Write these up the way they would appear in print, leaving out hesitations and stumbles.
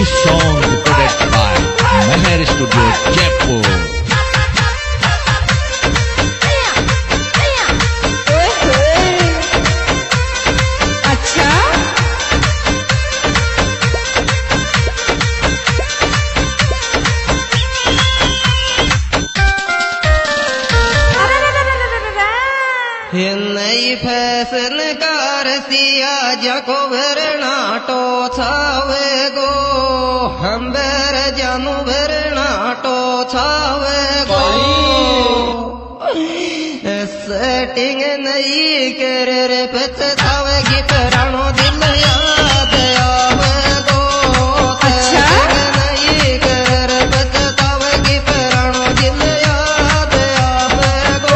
This song recorded by Meher Studio, Jaipur. नई fashion कार सिया जको भरनाटो छावे गो हम्बर जानू भरनाटो छावे गो सेटिंग नई कर रे पछतावेगी परानो दिल याद आवे गो सेटिंग नई कर रे पछतावेगी परानो दिल याद आवे गो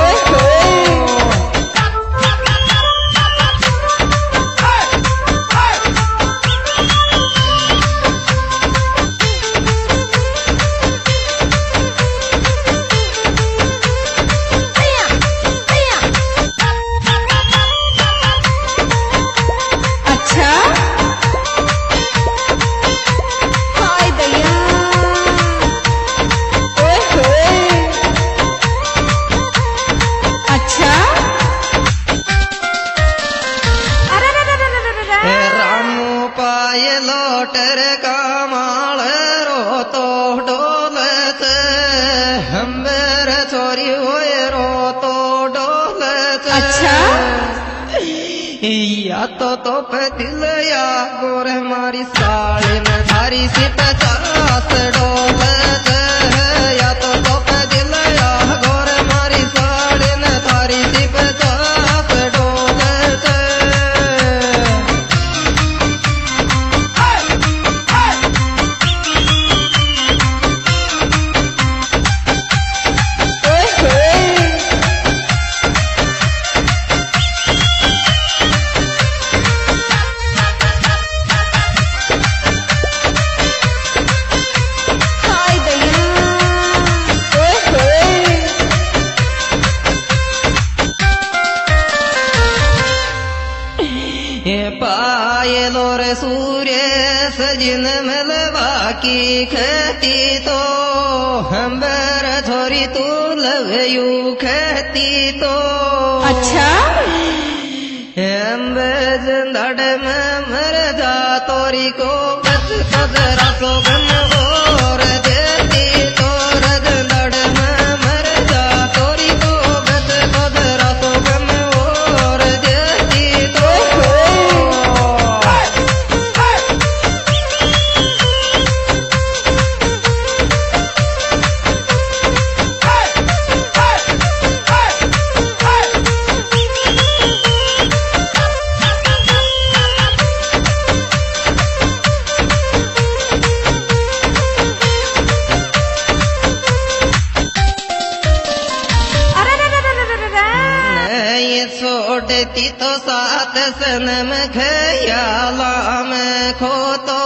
लोटर का माल रो तो डोलत हम्बर छोरी होए रो तो डोलत या तो दिल या गोर हमारी साड़ी में थारी सी 50 डोलत या तो दिल या गोर हमारी साड़ी में थारी सी 50 डोलत पायलो रे सूर्य सजिन मलवा की खेती तो हम्बर छोरी तू लवयू खेती तो हम्बर जिंदड़ में मर जा तोरी को बस कदरा सो गन और देती तो जिंदड़ में मर जा तोरी को बस कदरा सो गन और देती तो छोड़ती तो साथ सनम खयाला में खो तो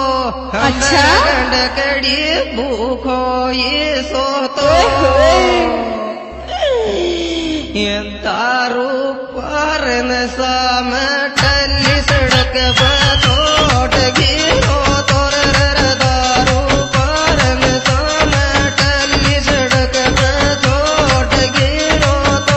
गंडकड़ी भूखो ये सो तो ये दारू पार नशा में टली सड़क पर छोड़ गिरो तो दारू पार नशा में टली सड़क पर छोड़ गिरो तो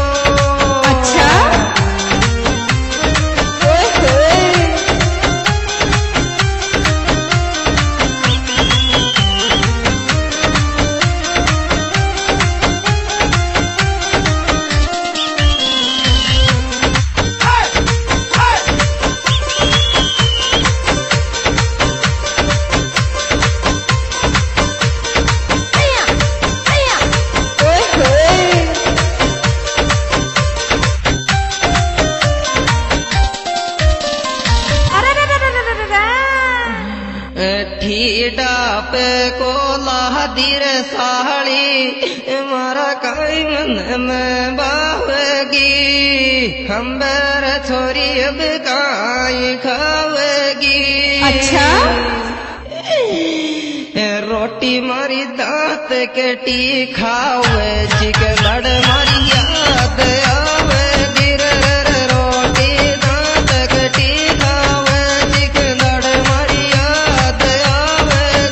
ठीडा पे को लादिर साड़ी मारा काई मन में बावगी हम्बर छोरी अब काई खावेगी रोटी मारी दांत कटी खावे चिकन लड़ मारी याद आवे गिर रोटी दांत कटी खावे चिकन लड़ मारी याद आवे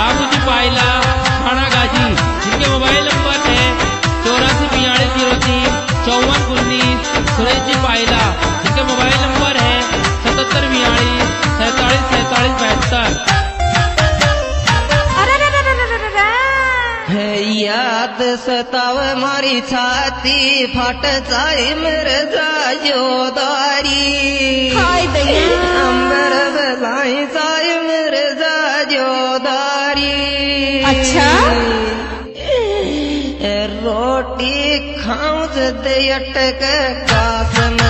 राघू जी पायला थाना गाजी, जिनके मोबाइल नंबर है 8442035419। सुरेश जी पायला, जिनके मोबाइल नंबर है 7742474772। याद सताव मारी छाती फाट जाए मिर्जा जोदारी, अंबर बलाई जाए मिर्जा जोदारी। अच्छा रोटी खाऊं जद अटक कासम